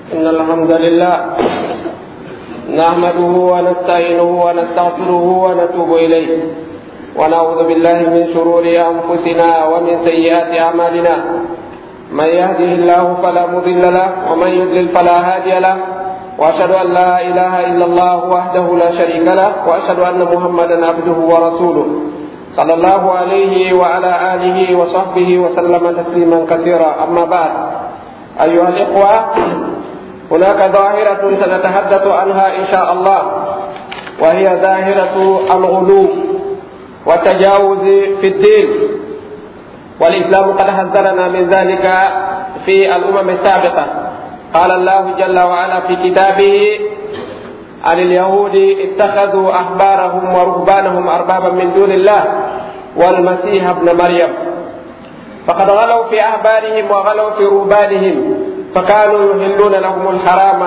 إن الحمد لله نحمده ونستعينه ونستغفره ونتوب إليه ونعوذ بالله من شرور أنفسنا ومن سيئات أعمالنا. من يهده الله فلا مضل له ومن يضلل فلا هادي له، وأشهد أن لا إله إلا الله وحده لا شريك له، وأشهد أن محمدا عبده ورسوله صلى الله عليه وعلى آله وصحبه وسلم تسليما كثيرا. أما بعد، أيها الإخوة، هناك ظاهرة سنتحدث عنها إن شاء الله، وهي ظاهرة الغلو والتجاوز في الدين، والإسلام قد حذرنا من ذلك في الأمم السابقة. قال الله جل وعلا في كتابه عن اليهود اتخذوا أحبارهم ورهبانهم أربابا من دون الله والمسيح ابن مريم، فقد غلوا في أحبارهم وغلوا في رهبانهم، فكانوا يحلون لهم الحرام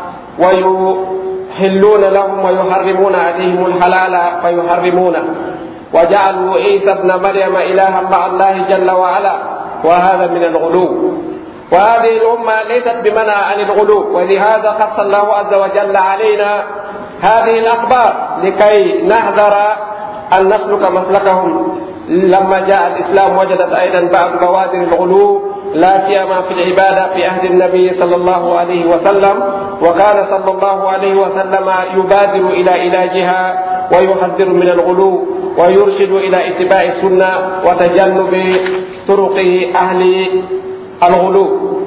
ويحلون لهم ويحرمون عليهم الحلال فيحرمونه، وجعلوا عيسى ابن مريم إلها مع الله جل وعلا، وهذا من الغلو. وهذه الأمة ليست بمنع عن الغلو، ولهذا قص الله عز وجل علينا هذه الأخبار لكي نحذر أن نسلك مسلكهم. لما جاء الإسلام وجدت أيضا بعض بوادر الغلو، لا سيما في العبادة في عهد النبي صلى الله عليه وسلم، وكان صلى الله عليه وسلم يبادر إلى علاجها ويحذر من الغلو ويرشد إلى اتباع السنة وتجنب طرق أهل الغلو.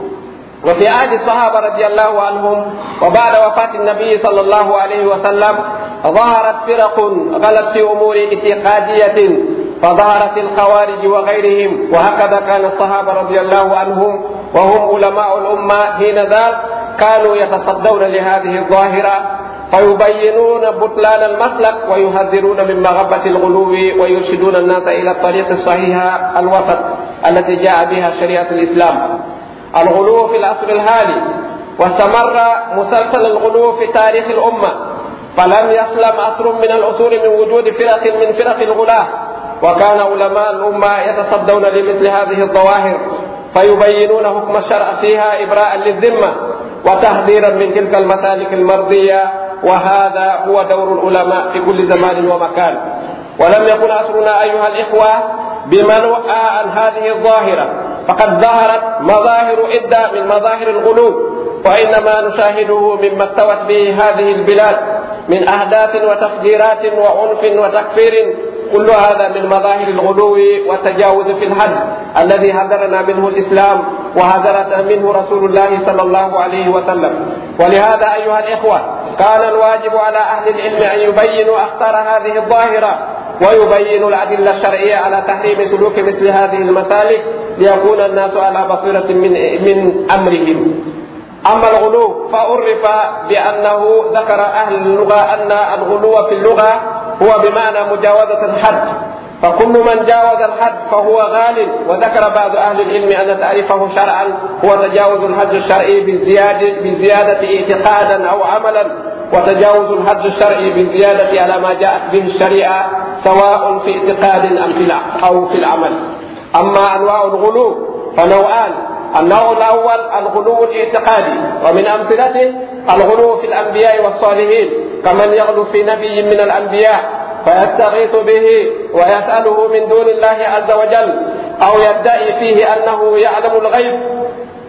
وفي عهد الصحابة رضي الله عنهم وبعد وفاة النبي صلى الله عليه وسلم ظهرت فرق غلت في أمور اعتقادية، فظهرت الخوارج وغيرهم، وهكذا كان الصحابة رضي الله عنهم وهم علماء الأمة حين ذاك كانوا يتصدون لهذه الظاهرة فيبينون بطلان المسلك ويحذرون من مغبة الغلو ويرشدون الناس إلى الطريق الصحيحة الوسط التي جاء بها شريعة الإسلام. الغلو في العصر الحالي، واستمر مسلسل الغلو في تاريخ الأمة، فلم يسلم عصر من العصور من وجود فرق من فرق الغلاة، وكان علماء الأمة يتصدون لمثل هذه الظواهر فيبينون حكم الشرع فيها إبراء للذمة وتحذيرا من تلك المسالك المرضية، وهذا هو دور العلماء في كل زمان ومكان. ولم يكن عصرنا أيها الإخوة بمنوع عن هذه الظاهرة، فقد ظهرت مظاهر عدة من مظاهر الغلو، وإنما نشاهده مما استوت به هذه البلاد من أحداث وتفجيرات وعنف وتكفير، كل هذا من مظاهر الغلو والتجاوز في الحد الذي حذرنا منه الإسلام وحذرنا منه رسول الله صلى الله عليه وسلم. ولهذا أيها الإخوة كان الواجب على أهل العلم أن يبينوا أخطار هذه الظاهرة ويبينوا الأدلة الشرعية على تحريم سلوك مثل هذه المسالك ليكون الناس على بصيرة من أمرهم. أما الغلو فعرف بأنه ذكر أهل اللغة أن الغلو في اللغة هو بمعنى مجاوزة الحد، فكل من جاوز الحد فهو غال. وذكر بعض أهل العلم أن تعريفه شرعا هو تجاوز الحد الشرعي بالزيادة اعتقادا أو عملا، وتجاوز الحد الشرعي بالزيادة على ما جاءت به الشريعة سواء في اعتقاد أو في العمل. أما أنواع الغلو فنوعان: النوع الأول الغلو الاعتقادي، ومن أمثلته الغلو في الأنبياء والصالحين، كمن يغلو في نبي من الأنبياء فيستغيث به ويسأله من دون الله عز وجل، أو يدعي فيه أنه يعلم الغيب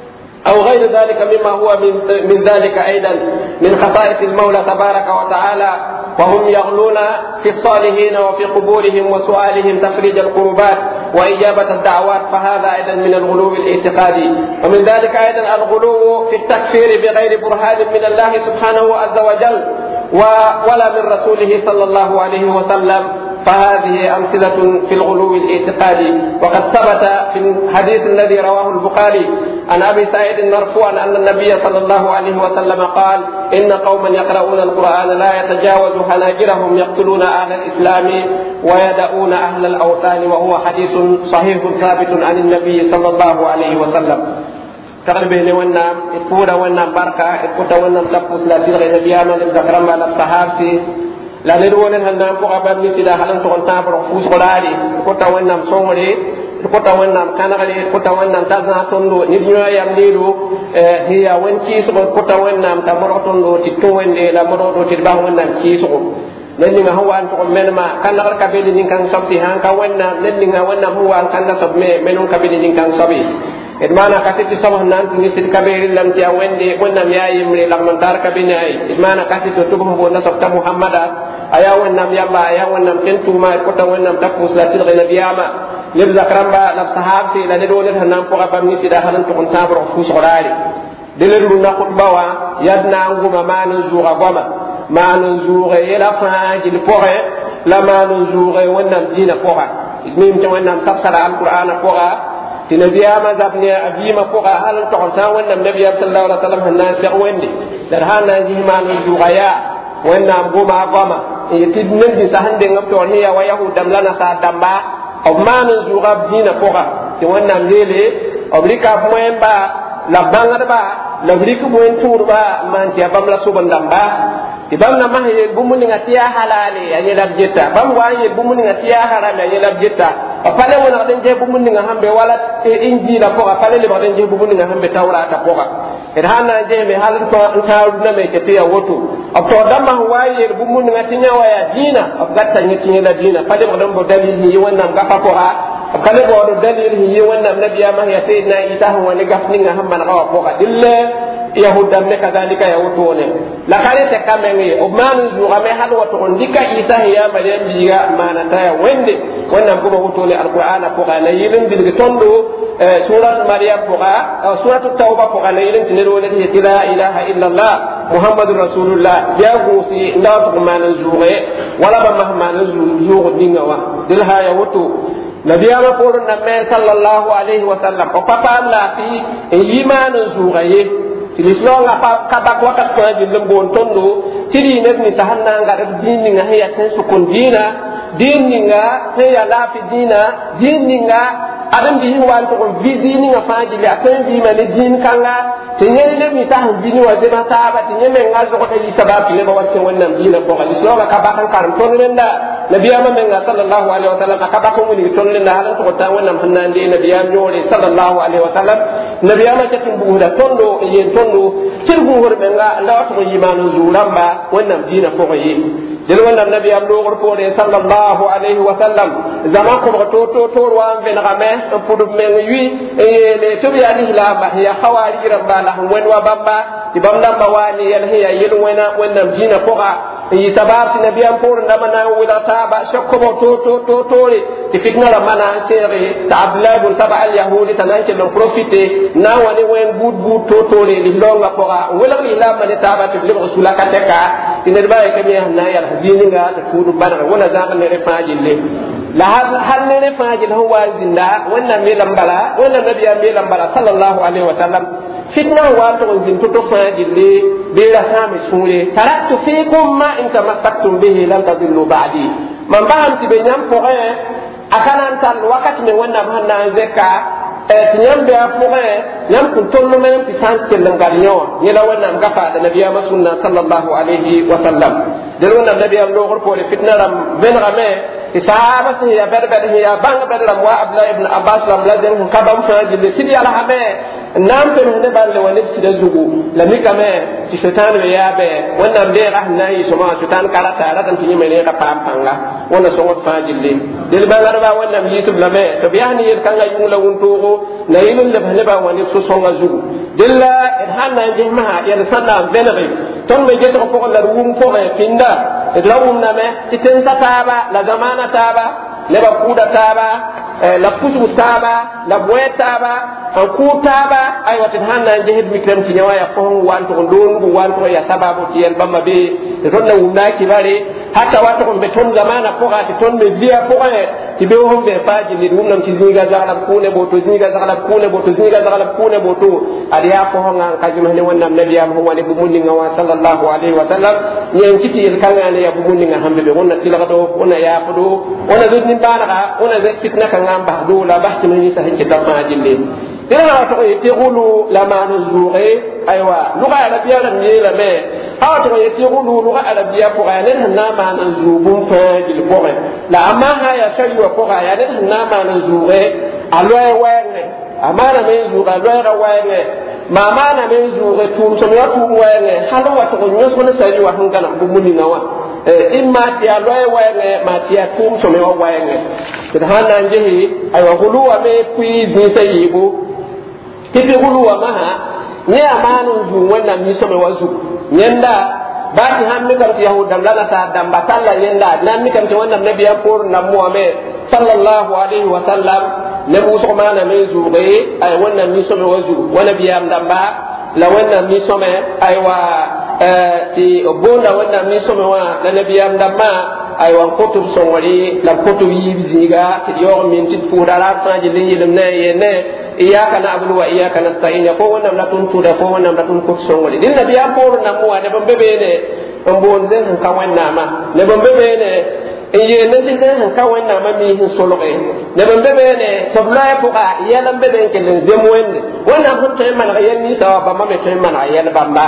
أو غير ذلك مما هو من ذلك أيضا من خصائص المولى تبارك وتعالى. وهم يغلون في الصالحين وفي قبورهم وسؤالهم تفريج القربات وإجابة الدعوات، فهذا أيضا من الغلو الاعتقادي. ومن ذلك أيضا الغلو في التكفير بغير برهان من الله سبحانه عز وجل ولا من رسوله صلى الله عليه وسلم، فهذه أمثلة في الغلو الاعتقادي. وقد ثبت في الحديث الذي رواه البخاري عن أبي سعيد مرفوعا أن النبي صلى الله عليه وسلم قال: إن قوما يقرؤون القرآن لا يتجاوز حناجرهم يقتلون أهل الإسلام ويدعون أهل الأوثان، وهو حديث صحيح ثابت عن النبي صلى الله عليه وسلم. تقريبا وانا يقول وانا بركة يقول وانا تبص لا تلغي نبيا من ذكرنا على الصحابة لا ندون أن نقول أبدا مثل هذا تقول تابر فوز قلالي يقول وانا مصوري ko ta wannan kanare ko ta wannan ta za tondo ni nyoya yam lilu hiya wanci so ko ta wannan ta moro tondo ti to wende la moro do ti ba wannan ci so nen nga hawan to menma kanare ka be ni kan sabti han ka wannan nen nga wannan huwa kan na sabme menon ka be ni kan sabi idmana kasiti sama nan ni sit kabiri lam ti wende wannan yayi mri lam tar kabini ay idmana kasiti to bo na sabta muhammada aya wannan yalla aya wannan kentu ma ko ta wannan takus la tilga nabiyama lib zakramba la sahabti la do le hanan ko ba mi sida hanan to kon tabro fu sorari de le ru na khutba wa yadna nguma manu zuga goma manu zuga ila fa jil pore la manu zuga wannan dina pora nim to wannan tafsira alquran pora ti nabiyama zabne abima pora halan to sa wannan nabiyam sallallahu alaihi wasallam hanan se wende dar hanan ji manu zuga ya wannan goma goma yitid men di sahande ngam to hiya wa yahudam lana sa damba o manu zuga dina pora ti wannan lele oblika moemba la bangarba la briku moen turba man ti abamla subandamba ibam na mahe bumuni ngatiya halale ya yelab jetta bam waye bumuni ngatiya haram ya yelab jetta apale wona den je bumuni ngahambe wala injila ko apale le den je bumuni ngahambe tawrata ko ka irhana je me halin to taru na me ketiya woto to damma waye bumuni ngatinya waya dina gatta nyiti la dina pale mo don bo dalil ni wannan gafa ko ha kale bo do dalil ni wannan nabiya ma ya sayyidina isa wa ni gafni ngahamma na ko ka dille yahuda me kadhalika yahudu ne la kare te kamenge o manu zuga me hal wato ndika isa ya maryam biga mana ta wende wannan kuma wato le alqur'ana ko kana yilin bil tondo surat maryam ko surat tauba ko kana yilin tinero ne ti la ilaha illa allah muhammadur rasulullah ya gusi nda to manu zuga wala ba mahmanu zuga dinga wa dilha ya wato nabiyama porun na me sallallahu alaihi wasallam o papa la fi imanu zuga ye l'islam ka ba ko ka ko jilum bon tondo tiri ne ni tahanna nga dini nga ya tan sukun dina dini nga he ya la fi dina dini nga adam bi wan to vizini nga faji le atan bi ma le din kanga te nyene le mi tahan bini wa de mata ba te nyeme nga zo ko te sabab le ba watte wannan dina ko l'islam ka ba kan karam to nda nabiyama men nga sallallahu alaihi wasallam ka ba ko ni to nda halan to ta wannan hannan de nabiyam nyore sallallahu alaihi wasallam nabiyama ta timbu da tondo yen tondo sirgu horbe nga ndaw to yimanu zulamba wannan dina ko yi del wannan nabiyam do gor ko de sallallahu alaihi wasallam zaman ko to wa ben game pudu men wi le to ya ni la ba ya khawari rabba la wen wa bamba tibam namba wani yal hiya yel wena wannan dina ko yi sabab nabiyam pour ndamana wala taba shakko to ti fitna la mana sere ta abdullah ibn saba al yahudi tananke don profiter na wani wen bud to le li longa ko wala li la man taba ti bil usula ka teka tinir baye ke mi na yal hadini nga ta kudu badar wala zaman ne refaji le la hal ne refaji ho wazinda wannan me lambala wannan nabiyam me lambala sallallahu alaihi wasallam fitna wa to zin to faji le be la sami sure taraktu fikum ma in tamassaktum bihi lan tadillu ba'di man ba'am ti be nyam ko akanan tan wakati me wannan hanna zeka nyam be afure nyam kun tollu men ti sanke langalnyo yela wannan gafa da nabiya sunna sallallahu alaihi wa sallam de wannan nabiya lo gor ko le fitna ram ben rame isaba si ya berber ya bang bedram wa abdullah ibn abbas lam lazen kabam fa jille sidi ala habe nam pe ne balle woni sida zugu la mi kame ti shaitan be yabe wannan be rahna yi suma shaitan karata radan ti yimene ka pam panga wona so ngot fa jille del bangar ba wannan yisub lame to biyani yel kanga yumla wunto na yilun le bale ba woni so songa zugu dilla hanna je ma ya sanna benere ton me je to ko la wum fo e finda lawum na me ti ten sataba la zamana taba le ba kuda taba la kusu taba la boye taba an ku taba ay wati hanna jehid mikram ci nyawa ya ko wanto ndon wanto ya sababu ci el bamma be ton na wunda ki bare hatta wato ko be ton zamana ko ati ton be via ko ti be ho be faji ni dum nam ci zinga zalam kune boto zinga zalam kune boto zinga zalam kune boto adi ya ko nga kajum ne wannan nabiyam ho wali bu munni nga sallallahu alaihi wa sallam nyen kiti el kanga ne ya bu munni nga hambe be wonna tilado wonna ya fudo wonna dudni bana wonna ze fitna kan ngamba do la bahti ni sa hikki tamma jille dina to e tegulu la manu zure aywa luga arabiya la ni la me ha to e tegulu luga arabiya ko ya len na manu zubun fa jil ko la amma ha ya shari wa ko ya len na manu zure aloy wenge amana men zuga aloy ga wenge mamana men zuga tum so ya tum wenge halo wa to nyo so ne sari wa hangana bu muni ngawa imma ti aloy wenge ma ti tum so me wa wenge da hana njehi ay wa hulu wa me kui zi sayibu tipi hulu wa maha ni amanu zu wannan mi so me wazu nyanda bati hammi kam yahudan lana ta damba talla yenda nan mi kam to wannan nabiya por na muhammad sallallahu alaihi wa sallam ne bu so mana me zube ay wannan mi so me wazu wana biyam damba la wannan mi so me ay wa ti bona wannan mi so me wa la nabiyam damba ay wa kutub so wali la kutub yiziga ti yo min tit pudara fa ji linyilum ne yene iyaka na'budu wa iyaka nasta'in ko wannan la tun tuda ko wannan la tun ko songoli din nabi am por na mo ne bambe be ne mbon den kan wannan ma ne bambe be ne iye ne tin den kan wannan ma mi hin soloke ne bambe be ne tabla ya fuqa ya lam be ben ken zemo wenne wannan hun tay man ya ni sawa ba ma me tay man ya bamba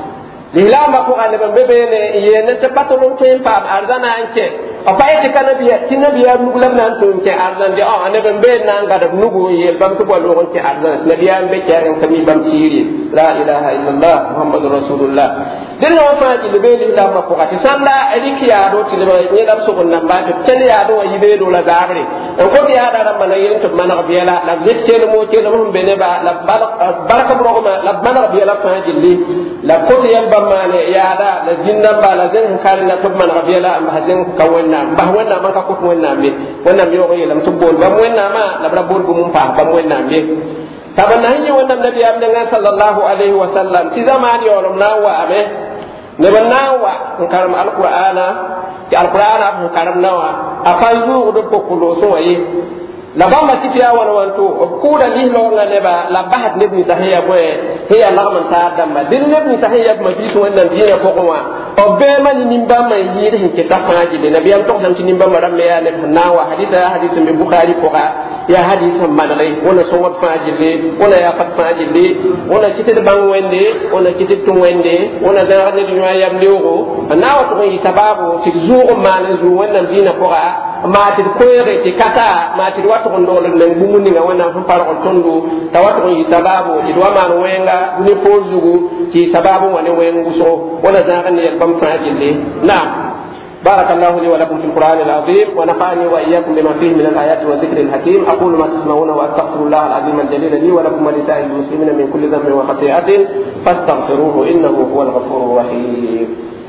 lilama ko ne bambe be ne iye ne te patolon tay pa arzana anke afaye kana biya tinabiya nugulam nan to ke arzan de ne bambe nan ga da nugu ye bam to bolo on ke arzan nabiya be karen kami bam tiri la ilaha illallah muhammadur rasulullah dinna wa faati be la ma ko ati sanda ediki ya do ti le ni dam so nan ba to tele ya do yibe do la gabre en ko ya da ram na yin to man biya la zette mo ke no be ne ba la baraka bro ma la man biya la faati li la ko yel bam mane ya da la jinna ba la zin kare la to man biya la am hazin kawan ba wannan man ka ko wannan me wannan me ko yelam tubbol ba wannan ma la bra bol bu mum pa ba wannan me tabanna hinni wannan nabi amna sallallahu alaihi wa sallam ti zamani yorom na wa ame ne banna wa karam alqur'ana ti alqur'ana bu karam nawa afan zu do ko kulo so waye la bamba ti fiya wana wanto ko da ni lo nga ne ba la bahat ne ni sahiya ko he ya lagman ta damma din ne ni sahiya ma bi so wannan diina ko ko wa o be man ni bamba yi de ke ta faaji de nabiyam to tan ni bamba ram ya ne nawa hadithu bi bukhari ko ya hadithu man lay wala so wat faaji de wala ya fat faaji de wala kite de bang wende wala kite tum wende wala da ne ni yam lewo nawa to yi sababu fi zu'um man zu wannan diina ko ma ti ko re ti kata ma ti wato ndol len bu mun nga wana fu par on tondo tawato yi sababu ti do man wenga ni pozugo ti sababu wane wengu so wala zaqan ya bam fa'ile na barakallahu li wa lakum fil qur'an al azim wa nafa'ani wa iyyakum bima fihi min al ayati wa dhikri al hakim aqulu ma tasma'una wa astaghfirullah al azim al jalil li wa lakum wa li sa'il muslimina min kulli dhanbin wa khati'atin fastaghfiruhu innahu huwal ghafurur rahim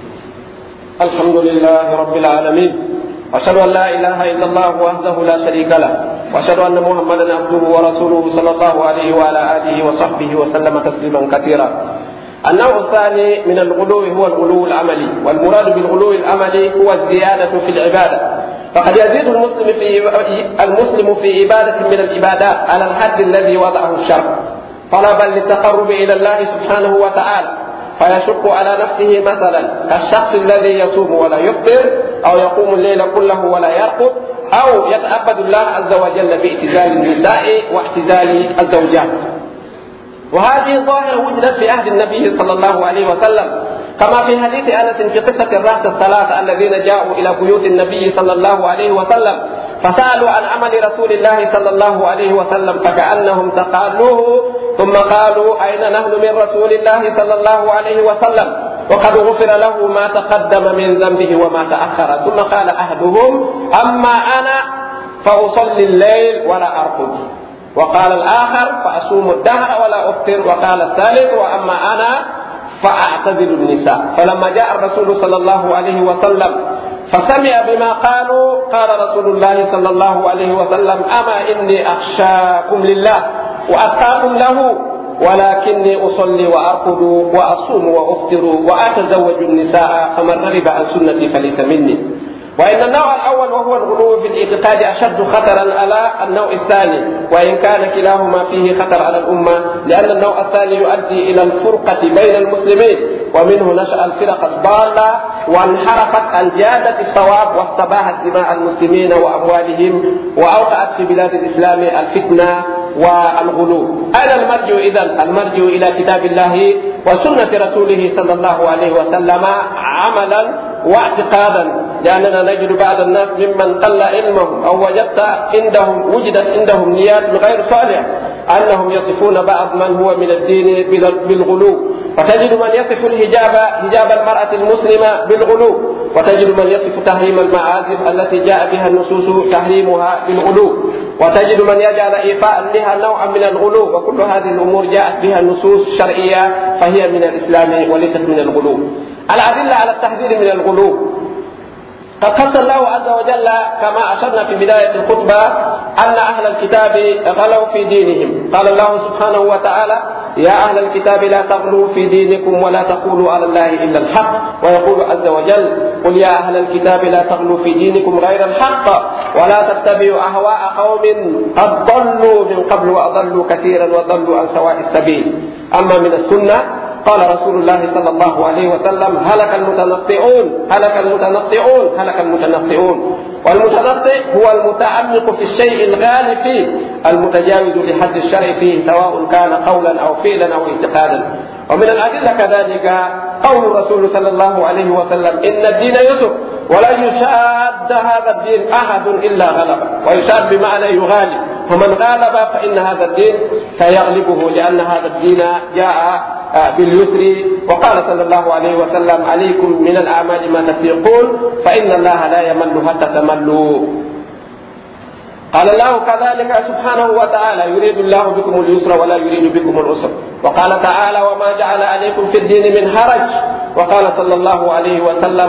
alhamdulillahi rabbil alamin أشهد أن لا إله إلا الله وحده لا شريك له وأشهد أن محمدا عبده ورسوله صلى الله عليه وعلى آله وصحبه وسلم تسليما كثيرا. النوع الثاني من الغلو هو الغلو العملي، والمراد بالغلو العملي هو الزيادة في العبادة، فقد يزيد المسلم في عبادة من العبادات على الحد الذي وضعه الشرع طلبا للتقرب إلى الله سبحانه وتعالى، فيشق على نفسه مثلا كالشخص الذي يصوم ولا يفطر أو يقوم الليل كله ولا يرقد أو يتعبد الله عز وجل باعتزال النساء واعتزال الزوجات. وهذه ظاهرة وجدت في عهد النبي صلى الله عليه وسلم كما في حديث أنس في قصة الرهط الثلاثة الذين جاءوا إلى بيوت النبي صلى الله عليه وسلم فسألوا عن عمل رسول الله صلى الله عليه وسلم فكأنهم تقالوه ثم قالوا أين نحن من رسول الله صلى الله عليه وسلم وقد غفر له ما تقدم من ذنبه وما تأخر. ثم قال أحدهم أما أنا فأصلي الليل ولا أرقد، وقال الآخر فأصوم الدهر ولا أفطر، وقال الثالث وأما أنا فأعتزل النساء. فلما جاء الرسول صلى الله عليه وسلم فسمع بما قالوا قال رسول الله صلى الله عليه وسلم أما إني أخشاكم لله وأتقاكم له ولكني أصلي وأرقد وأصوم وأفطر وأتزوج النساء فمن رغب عن سنتي فليس مني. وإن النوع الأول وهو الغلو في الاعتقاد أشد خطرا على النوع الثاني، وإن كان كلاهما فيه خطر على الأمة، لأن النوع الثاني يؤدي إلى الفرقة بين المسلمين، ومنه نشأ الفرق الضالة وانحرفت عن جادة الصواب واستباحت دماء المسلمين وأموالهم وأوقعت في بلاد الإسلام الفتنة والغلو. أين المرجع إذن؟ المرجع إلى كتاب الله وسنة رسوله صلى الله عليه وسلم عملا واعتقادا، لأننا نجد بعض الناس ممن قل علمهم أو وجدت عندهم نيات غير صالحة أنهم يصفون بعض من هو من الدين بالغلو، وتجد من يصف حجاب المرأة المسلمة بالغلو، وتجد من يصف تحريم المعازف التي جاء بها النصوص تحريمها بالغلو، وتجد من يجعل إيفاء لها نوعا من الغلو، وكل هذه الأمور جاءت بها النصوص الشرعية فهي من الإسلام وليست من الغلو. الأدلة على التحذير من الغلو قد قص الله عز وجل كما أشرنا في بداية الخطبة أن أهل الكتاب غلوا في دينهم. قال الله سبحانه وتعالى: يا أهل الكتاب لا تغلوا في دينكم ولا تقولوا على الله إلا الحق. ويقول عز وجل: قل يا أهل الكتاب لا تغلوا في دينكم غير الحق ولا تتبعوا أهواء قوم قد ضلوا من قبل وأضلوا كثيرا وضلوا عن سواء السبيل. أما من السنة قال رسول الله صلى الله عليه وسلم: هلك المتنطئون هلك المتنطئون هلك المتنطئون. والمتنطئ هو المتعمق في الشيء الغالي فيه المتجاوز لحد الشرع فيه، سواء كان قولا أو فعلا أو اعتقادا. ومن الأدلة كذلك قول الرسول صلى الله عليه وسلم: إن الدين يسر ولا يشاد هذا الدين أحد إلا غلبه. ويشاد بمعنى يغالب، فمن غالب فإن هذا الدين سيغلبه، لأن هذا الدين جاء باليسر. وقال صلى الله عليه وسلم: عليكم من الأعمال ما تطيقون فإن الله لا يمل حتى تملوا. قال الله كذلك سبحانه وتعالى: يريد الله بكم اليسر ولا يريد بكم العسر. وقال تعالى: وما جعل عليكم في الدين من حرج. وقال صلى الله عليه وسلم: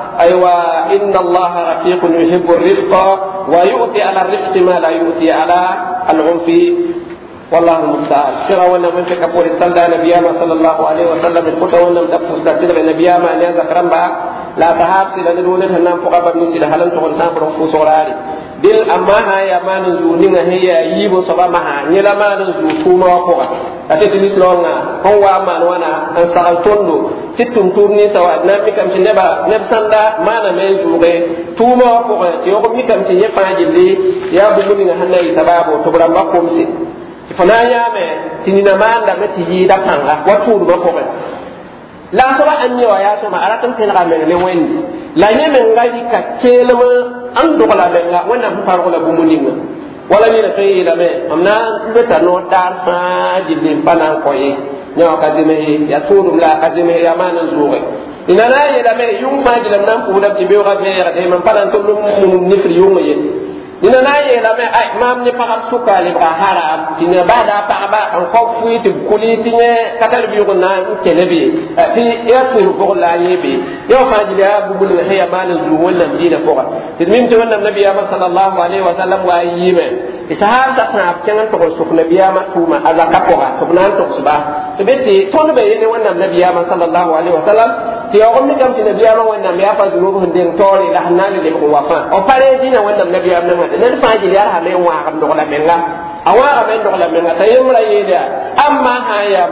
أيوة إن الله رفيق يحب الرفق ويؤتي على الرفق ما لا يؤتي على العنف. والله المستعان. شرع وانا من كفور السلة نبينا صلى الله عليه وسلم الخطة وانا مدفوس تسير نبينا أن يذكرن بها لا تهاب سيلا ندونين هنام فقابا من سيلا هلن تقول سامر وفوس وراري دل أماها يا ما نزونين هي يبو صبا مها نيلا ما نزو توما وفوقا أتتلس لونا هو أمان وانا أنسال توندو تتم تورني سوا نامي كم سنبا نفسان دا ما نمين زوغي توما وفوقا تيوغم مكم سنفاجي لي يا بمونين هنا يتبابو تبرم بقوم سي fana yame tinina manda meti yida panga waturu ba ko la so ba anyo ya so ma aratan tin ga men le wendi la nyeme ngali ka kelema an do la menga wana bu faru la bu muninga wala ni fe la me amna beta no dar fa jilin panan ko yi nyaw ka dime ya turu la ka dime ya manan zuwe ina la yi la me yung ma jilam nan ko da tibe ga be ya de man panan to lu nifri yung yi ina na ye la me ay mam ni pa suka le ba haram tina bada pa ba an ko fuiti kuli tinye katal bi ko na kelebi ti ya tu ko la yebe yo fa ji ya bubul he ya mal zu wannan dina ko ti min to wannan nabi ya sallallahu alaihi wa sallam wa yime isahar sa na kengan to ko nabi ya ma kuma azaka ko ga to nan to suba to beti to be ne wannan nabi ya sallallahu alaihi wa sallam ti ya ummi kam ti nabi ya wannan ya fa zuru hundin to le la hanani le ko wafa o pare dina wannan nabi ya nan faji ya ha men wa kam do la menga awa ga men do la menga tayum la yida amma haya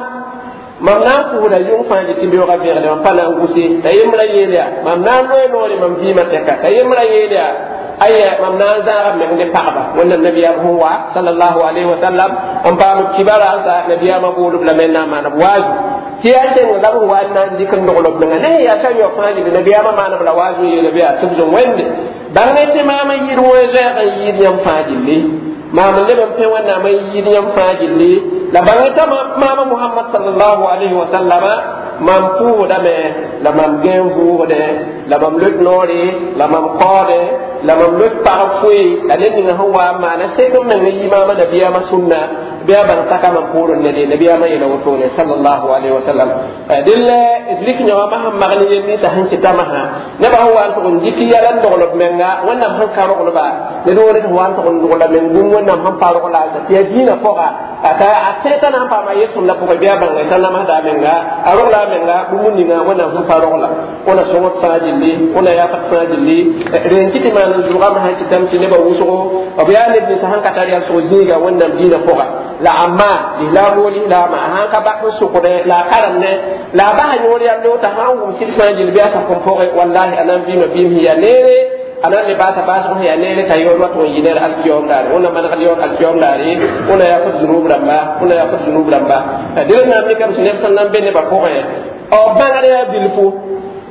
mam nan ku da yung faji timbe ga be le pa na ngusi tayum la yida mam nan no le mam di ma teka tayum la yida ayya mam nan za ga men de paaba wannan nabiya huwa sallallahu alaihi wa sallam am ba mu kibara sa nabiya ma bulu la men na ma na wazu tiyante no la wa nan dikan do lo menga ne ya sa yo faji nabiya ma na la wazu ye nabiya tubzo wende bangete mama yirwo zaka yir nyam fajille mama leben pe wana may yir nyam fajille la bangeta mama muhammad sallallahu alaihi wa sallama mam fu da me la mam gen fu de la mam lut nori la mam qade la mam lut pa fui la len nga hawa ma na se ko men yi mama da biya ma sunna biya ban taka man puro ne de biya ma ila wato ne sallallahu alaihi wa sallam dille islik nyawa ma ham magani ni ta han kita ma ha ne ba hawa to jiki yalan do lo menga wannan han karo ko ba ne do ne wan to ko la men dum wannan han paro ko la ta ya dina ko ga aka aseta na pa ma yesu la ko biya ban ne sallama da menga aro la menga bumuni nga wannan han paro ko la ona so wat sajilli ona ya fat sajilli ren kiti ma no zuga ma ha kitam ti ne ba wuso ko biya ne ni ta han katari al so jiga wannan dina ko ga la amma la woli la ma han ka ba ko so ko de la karam ne la ba ha nyori ya do ta han wum ti sajilli biya ta ko ko wallahi anan bi ma bi mi ya nere anan le bata baso ya nere tayo do to yiner al kiyom dar ona man ka yon al kiyom dar ona ya ko zunub ramba ona ya ko zunub ramba dire na mi kam sunen san nan benne ba ko e o bangare ya bilfu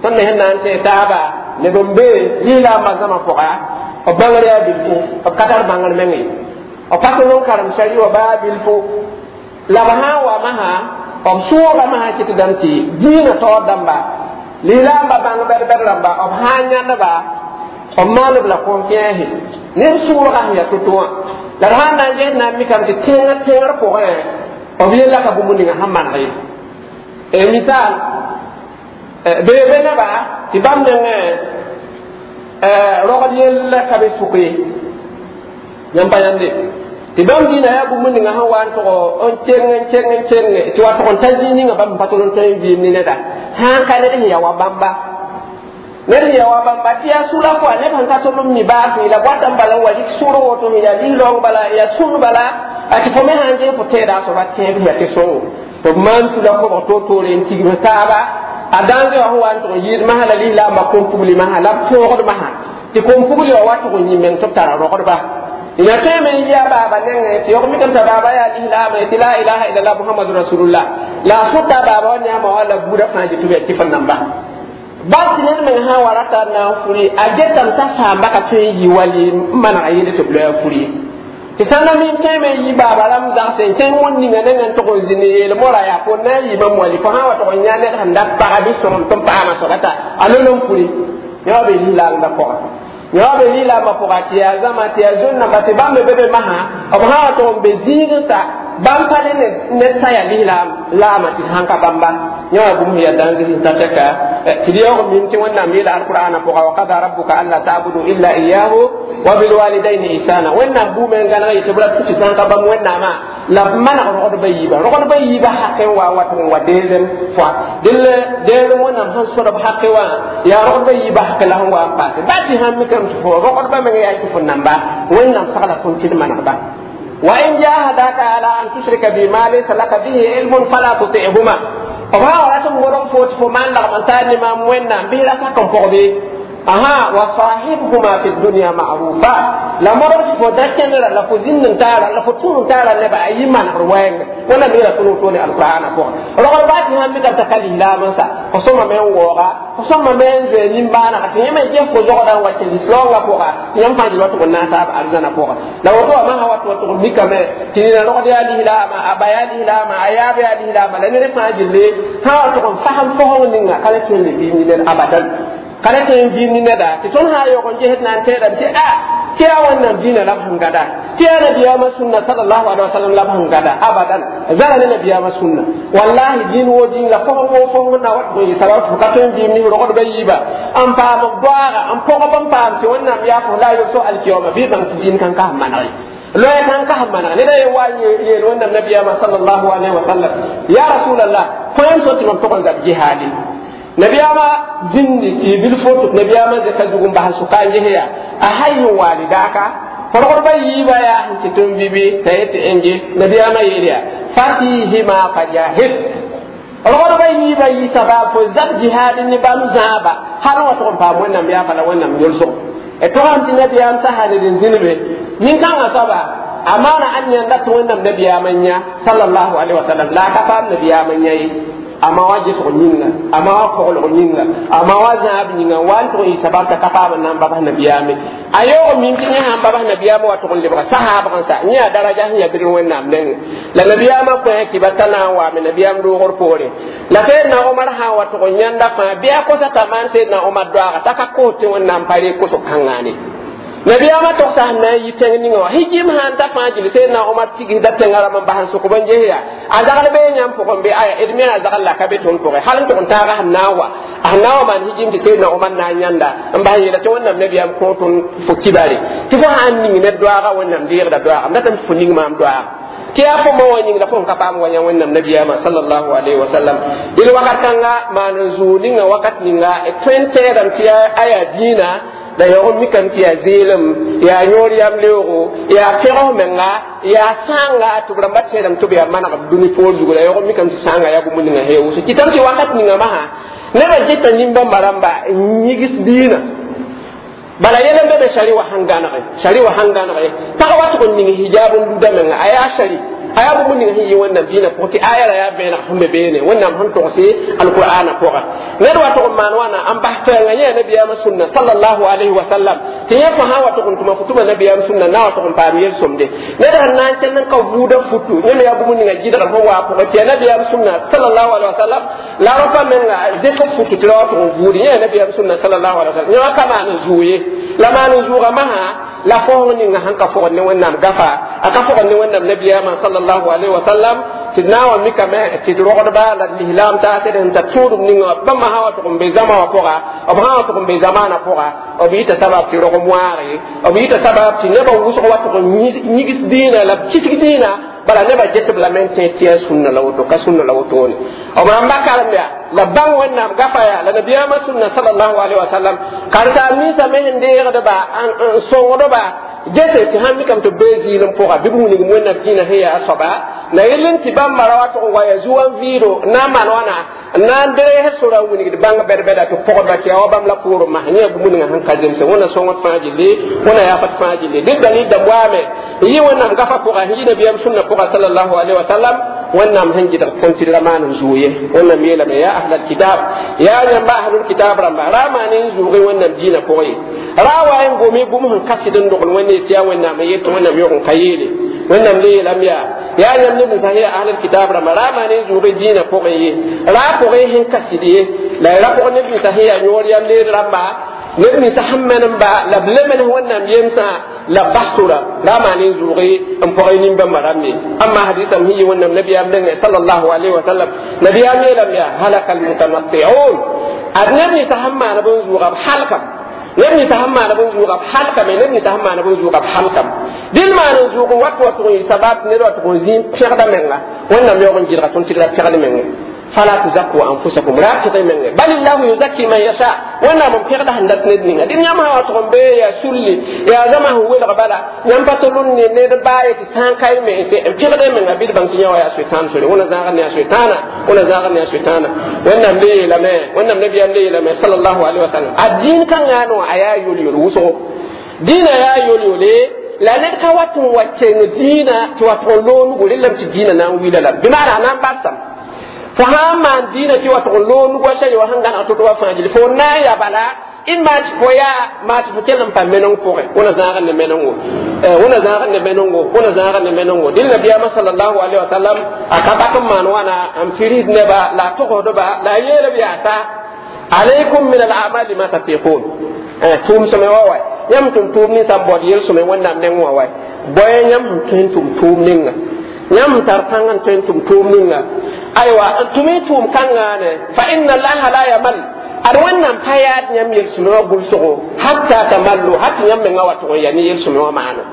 ton ne nan te taba le bombe lila mazama foka o bangare ya bilfu o katar bangal mengi o pato karam shari wa babilfu la baha wa maha o suwa maha kitu danti dina to damba lila ba bang ber ramba o hanya na ba o malib la konfiyahi ne suwa ya tutwa la hana je na mi kam ti tenga ko o bi la ka bumundi nga hamman ay e misal be na ba ti bam ne rogad yella ka be suqi nyam bayande ti bam dina ya bumundi nga hawan to on ceng ti wa to on tanjini nga bam patolon tay bi ni neda han ka ne ya wa bamba ne ya wa bamba ti ya sula ko ne han ka to mi ba ni la wata bala wa dik suro woto mi ya di long bala ya sunu bala ati fo me hanje fo teda so ba te bi ate so to man su la ko to len tigi taba adange wa huwa to yid mahala lila ma ko publi mahala to ko maha ti ko publi wa wato ko nyimen to tara ro ko ba ina te me ya baba nenge ti ko mi kan ta baba ya lila ma ti la ilaha illallah muhammadur rasulullah la sutta baba ne ma wala buda fa ji tube ti fannan ba ba tinen men ha warata na furi ajetam ta sa baka te yi wali mana ayede to bla furi ti sana min teme yi baba lam da sen ten wonni ngane ngan to ko zini le mora ya ko na yi ba moli ko ha wa to nyane kan da para bi so ton pa ma so kata alolon furi yo be lila nda ko yo be lila ma ko ti ya zama ti ya zunna ba ti ba me bebe maha o ha to be zinta bam pa ne ta ya lila la ma ti hanka bamba yo bu mu ya dangi ta taka ti yo min ti wannan mi da alqur'ana ko wa qad rabbuka alla ta'budu illa iyyahu wa bil walidayni ihsana wannan bu men gana yi tebra tuti san ka bam wannan ma la mana ro do bayi ba hakke wa watan wa dezen fa dille wannan han so do hakke wa ya ro do bayi ba hakke la wa pa ba ti han mi kan fo ro do ba men ya ci fun namba wannan sakala kun ti mana ba wa in jahadaka ala an tushrika bi ma laysa laka bihi ilmun fala tuti'huma o ba wala to ngoron foti fo man la man tani ma wannan bi la ka kan fo be aha wa sahibuhuma fi dunya ma'rufa la marati fo dakena la fo zinnin tara la fo tun tara ne ba ayi man ruwayen wala mi la tunu to ne alqur'ana ko ro ba ti han mi da takali la man sa ko so ma men wora ko so ma men je nim bana ka ti me je ko zo da wacce islam la ko ka yam fa ji lo to na ta ba arzana ko la wato ma ha wato to mi ka me ti ne ro da ali la ma abayali la ma ayabi ali la ma la ne fa ji le ha to ko faham fo ho ni nga kala to le bi ni le abadan kala ten dini nada ti ton ha yo kon jehet nan te dan ti ti wannan dina lam hangada ti nabiya ma sunna sallallahu alaihi wasallam lam hangada abadan zala ne nabiya ma sunna wallahi din wo din la ko na wat do salatu ka ten dini ro ko bayi ba am pa mo doara am ko ban pa ti wannan ya ko la yo to alkiyama bi ban din kan ka manai lo ya kan ka manai ne dai wani ye wannan nabiya ma sallallahu alaihi wasallam ya rasulullah ko en so ti mo to kan da jihadi nabiyama jinni ki bil foto nabiyama zaka dugum ba su kan jeya a hayyu walidaka korkor bayi ba ya hanki tum bibi tayete enje nabiyama yeliya fatihima fajahid korkor bayi ba yi sabab ko zab jihadin ni bam zaba har wa to pa mo nabiya fala wannan yolso e to han nabiyam sahadin zinbe min kan asaba amana an yanda to wannan nabiyama nya sallallahu alaihi wasallam la ka fa nabiyama nya ama waje to nyinga ama wa ko lo nyinga ama wa zaab nyinga wan to yi sabata ka fa nan baba nabiyame ayo min tin ha baba nabiyame wa to le ba sahaba kan sa nya daraja nya birin wannan nan la nabiyama ko ki batana wa min nabiyam do gor pore la fe na umar ha wa to nyanda fa biya ko sa tamante na umar do aka ka ko ti wannan pare ko so kangani nabiyama to sa na yi tengni ngo hijim han ta fa jili te na umar tigi da tengara man bahan su ko banje ya azagal be nyam ko be aya edmi azagal la ka be ton ko halan to ta ga nawa man hijim te na umar na nyanda mba yi da to wannan nabiyam ko ton fu kibare ti fo han ni ne do ga wannan dir da do am da tan fu ni ma am do kiya ko mo woni da ko ka pam wanya wannan nabiyama sallallahu alaihi wasallam il wakatanga man zuni nga wakat ni nga 20 dan kiya aya dina da ya ummi kan tiya zelam ya nyori am lewo ya fero menga ya sanga tubra matte dam tubiya mana ka duni fo dugo ya ummi kan sanga ya bumun nga hewu so kitam ti wakat ni nga maha ne ba jetta nimba maramba nyigis dina bala yelen be shari wa hangana ta watu ko ni hijabun du da menga aya shari aya bu mun ni wannan dina ko ti aya ya bena humbe bene wannan han to se alqur'ana ko ne do to man wana am bahta nganya nabi ya sunna sallallahu alaihi wasallam ti ya fa hawa to kun tuma futuma nabi ya sunna na to kun paru yel somde ne da nan tan nan ka buda futu ne ya bu mun ni ngaji da ko wa ko ti nabi ya sunna sallallahu alaihi wasallam la rafa men nga de ko futu ti wa to budi ne nabi ya sunna sallallahu alaihi wasallam ya kama ni zuye la ma ni zuga maha la fo ni nga han ka fo ne wannan gafa aka fo ne wannan nabi ya sallallahu alaihi wasallam tidnawa mika me tidrogo ba la lihlam ta te den ta tudu ni ba ma hawa to be zama wa poga o hawa to be zamana poga o bi ta sabab ti rogo moare o bi ta sabab ti ne ba wuso wa to ni gis dina la citik dina bala ne ba jetti bla men te tiya sunna lawto ka sunna lawto ni o ma mbakala mbiya la bang wannan gafaya la nabiya ma sunna sallallahu alaihi wasallam karta mi sa men de da ba so do ba jete ti hammi kam to bezi lam poga bibu ni mo na dina heya asaba na yelin ti bam marawa to waya zuwan viro na manwana na ndere he sura woni de banga berbeda to pogo ba ti awa bam la puro ma ne bu mun han kazem se wona so ngot faaji le wona ya fat faaji le de dani da wame yi wona gafa poga hi de biyam sunna poga sallallahu alaihi wasallam wannan hanji da konti ramanin zuye wannan mela me ya ahlul kitab ya ba ahlul kitab ramba ramanin zuye wannan dina poyi rawayen gomi gumun kasidin dokon wannan tiya wannan mai yato wannan yokon kayele wannan le lamya ya ne sahiya ahlul kitab ramba ramanin zuye dina poyi ra poyi hin kasidi la ra poyi ne sahiya nyori yam le ramba ne tahammanan ba la blemen wannan yemsa la basura ramanin zuye an poyi nin ba marame amma hadisan hi wannan nabi amdan sallallahu alaihi wasallam nabi amilam ya halakal mutamatti'un adnabi tahamma na bun zuwa halkam nabi tahamma na bun zuwa halkam nabi tahamma na bun zuwa halkam dil ma na zuwa wat yi sabab ne do to zin firda menga wannan me on jira ton tira firda menga fala tuzakku anfusakum la tadaymen bal illahu yuzakki man yasha wana mun firda handat ne dinga din yama wa to be ya sulli ya zama huwa da bala nyam patulun ne ne da baye ti san kai me se firda men abid ban kinya ya shaitan sore wana zagan ya shaitana wana zagan ya shaitana wannan be la me wannan nabi an le la me sallallahu alaihi wasallam adin kan gano aya yul wuso dina ya yul la ne ka watun wacce dina to wato lon gure lam ti dina nan wila la bi mara nan basam fahama dina ti wato lon go shay wa hangana to wa fajil fo na ya bala in ma ti koya ma ti futelam pa menon ko wona zagan ne menon wo wona zagan ne menon wo wona zagan ne menon wo dil nabiya sallallahu alaihi wasallam akaba kam man wana am firid ne ba la to do ba la yele biya ta alaikum min al-a'mali ma tafiqun tum sama wa yam tum ni sam bod yel sume wonna men wa wa boy yam tum ninga yam tartangan tum ninga aywa tumi tum kangane fa inna allaha la yamal ar wannan payat nyam yel sume wa bul sogo hatta tamallu hatta nyam men wa to yani yel sume wa maana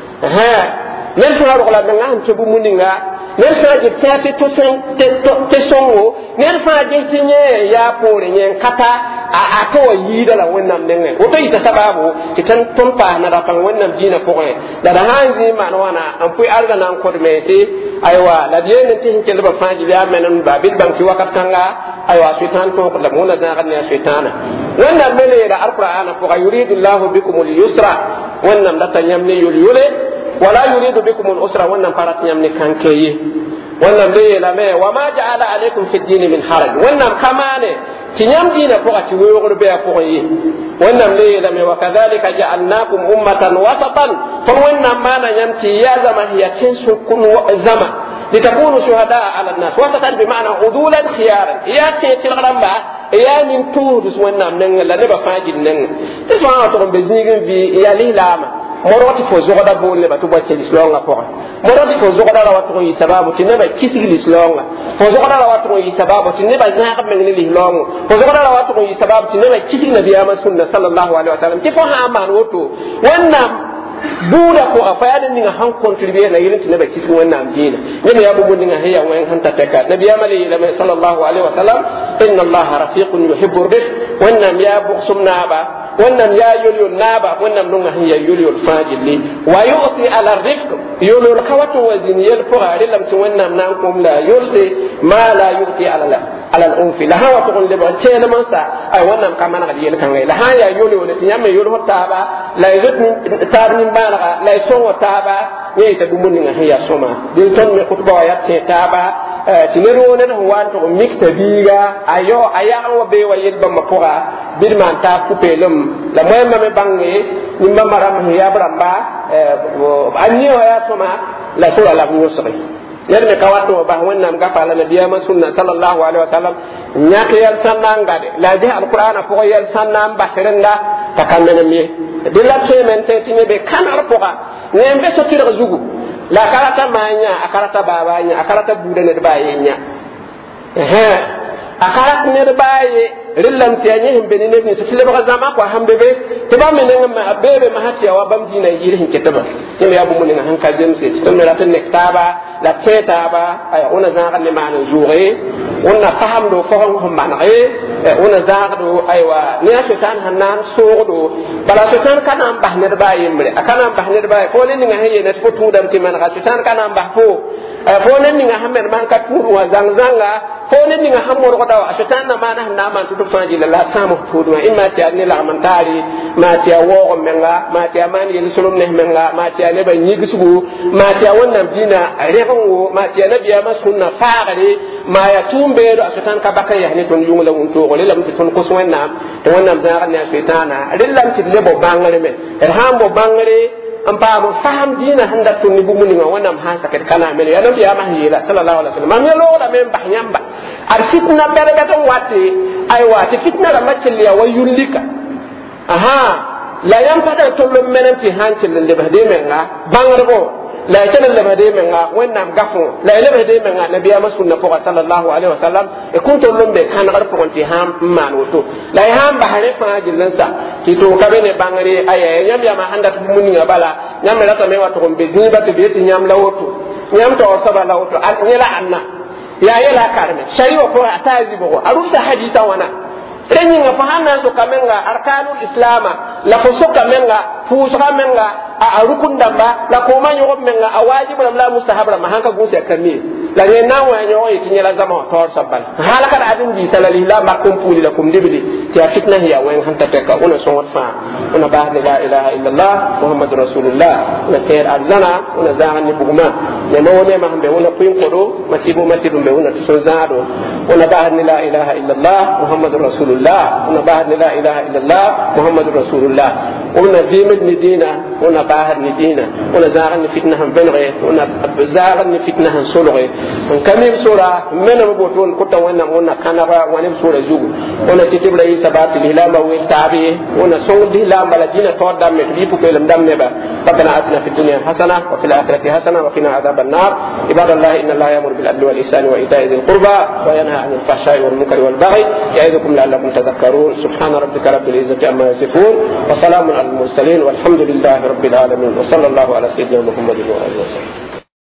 men to la men ngan to bu muninga nen fa je tete to sen te songo nen fa je tinye ya pore nyen kata a to yida la wannan denge o to ita sababu kitan ton pa na da kan wannan dina ko da hanzi man wana an fu arga nan ko me se aywa la biye ne tin ke ba fa ji ya menan ba bil ban ki wakat kanga aywa shaitan to ko la mona da kan ya shaitana wannan mele da alqur'ana ko yuridu allah bikum al-yusra wannan da tanyamni yule wala yuridu bikum al-usra wannan farat nyamni kankeye wannan be la me wa ma ja'ala alaykum fi ad-din min haraj wannan kamane tinyam dina ko ati woyogor be ko yi wannan le la me wa kadhalika ja'alnakum ummatan wasatan fa wannan mana nyamti ya zama hiya tinsu kun zama litakunu shuhada ala an-nas wasatan bi ma'na udulan khiyaran ya ce tilramba ya min tudus wannan nan la ne ba fajin nan tiswa to be zigin bi ya lilama moroti fo zogoda bolle batu bacce lislonga ko moroti fo zogoda rawatu yi sababu tineba kisigi lislonga fo zogoda rawatu yi sababu tineba zaqa men ni lislonga fo zogoda rawatu yi sababu tineba kisigi nabiya sunna sallallahu alaihi wasallam ti fo ha man woto wannan buda ko afayada ninga han contribuer na yelin tineba kisigi wannan dina ne ya bubu ninga heya wen han tataka nabiya mali sallallahu alaihi wasallam inna allaha rafiqun yuhibbu rifq wannan ya buksumna ba wannan ya yulul naba wannan nunga hiya yulul fajili wa yu'ti ala rizq yulul kawatu wa ziniyal fuqari lam tu wannan nan kum la yu'ti ma la yu'ti ala al-unfi la hawa tuqul liba tela mansa ay wannan kamana ga yel kan la haya yulul ti nyamme yulul taba la yuzut tabnin balaga la sonwa taba ne ta dumun nga hiya soma dil ton me khutba wa yatte taba tinero ne ho wan to miktabiga ayo aya wa be wa yedba mapora birman ta kupelum la moy mame bangi nimba maram hiya bramba anni wa ya soma la sura la musri yer me kawato ba wannan gafa la nabiya man sunna sallallahu alaihi wasallam nyake yal sananga de la de alqur'ana ko yal sanna ba serenga takamene mi de la semen te tine be kanar poka nembe so tira zugu la karata manya akarata babanya akarata budane de bayenya akarat ne de baye rillam tianye himbe ne ne so tile ba zama ko hambe be to ba men ngam bebe mahatiya wa bam dina yiri hin ketaba to ya bu mun nga hanka jemse to me ratan ne taba la teta ba ay ona zaga ne maana zuure ona faham do fo hon manare ona zaga do aywa ne shaitan hanan sodo bala shaitan kana bah ne ba yimre akana bah ne ba ko ne nga heye ne to tudam ti man ga shaitan kana bah fo fo ne nga hamer man ka tudu wa zangzanga fo ne nga hamor ko dawa shaitan na mana na man to faji la samu tudu imma ti ne la amantari ma ti wo menga ma ti amani yel sulum ne menga ma ti ne ba nyigisugo ma ti wannan dina refango ma ti nabiya masunna faare ma ya tumbe do shaitan ka baka ya ne ton yungla un to ko lam ti ton ko sonna to wannan zaga ne shaitana rillam ti lebo bangare me hambo bangare am pa mo faham dina handa to ni bu muninga wannan ha sakat kana me ya nabiya mahiyila sallallahu alaihi wasallam man yelo da men bahyamba ar fitna berbe ton wati ay wati fitna la maciliya wayulika aha la yam pada to lo menanti hancil le bahde menga bangargo la yatana le bahde menga wonnam gafo la le bahde menga nabiya masunna ko sallallahu alaihi wasallam e kunto lombe kan ar ko ti ham man woto la ham bahare fa jilansa ti to kabene bangare aya nyam ya ma handa muni ngabala nyam la ta me wato ko be ni bato be ti nyam la woto nyam to saba la woto an yela anna ya yela karme shari'a ko atazi bo arusa hadisa wana renyi nga fahana so kamenga arkanul islama la ko so kamenga fu so kamenga a rukun damba la ko man yo menga a wajibu la mustahabra ma hanka guse kami la ne na wa nyo yi tinyala zama tor sabal halaka da adin bi salali la ma kum puli la kum dibli ti fitna hiya wa hanta teka una so watfa una ba la ilaha illallah muhammadur rasulullah una khair arzana una zaan ni buguma ne mo ne ma hambe una kuin kodo masibu be una so zaado una ba la ilaha illallah muhammadur rasulullah una ba la ilaha illallah muhammadur rasulullah una dimin ni dina una bahar ni dina una zaan ni fitna ham benre una zaan ni fitna han solore on kamim sura mena mo boton ko tan wannan ona kanaba wani sura zugu ona titibla yi sabati lilama wa tabi ona sawdi la maladina to damme bi pu pelam damme ba ربنا آتنا في الدنيا حسنة وفي الآخرة حسنة وقنا عذاب النار عباد الله إن الله يأمر بالعدل والإحسان وإيتاء ذي القربى وينهى عن الفحشاء والمنكر والبغي يعظكم لعلكم تذكرون سبحان ربك رب العزة عما يصفون وسلام على المرسلين والحمد لله رب العالمين وصلى الله على سيدنا محمد وآله وسلم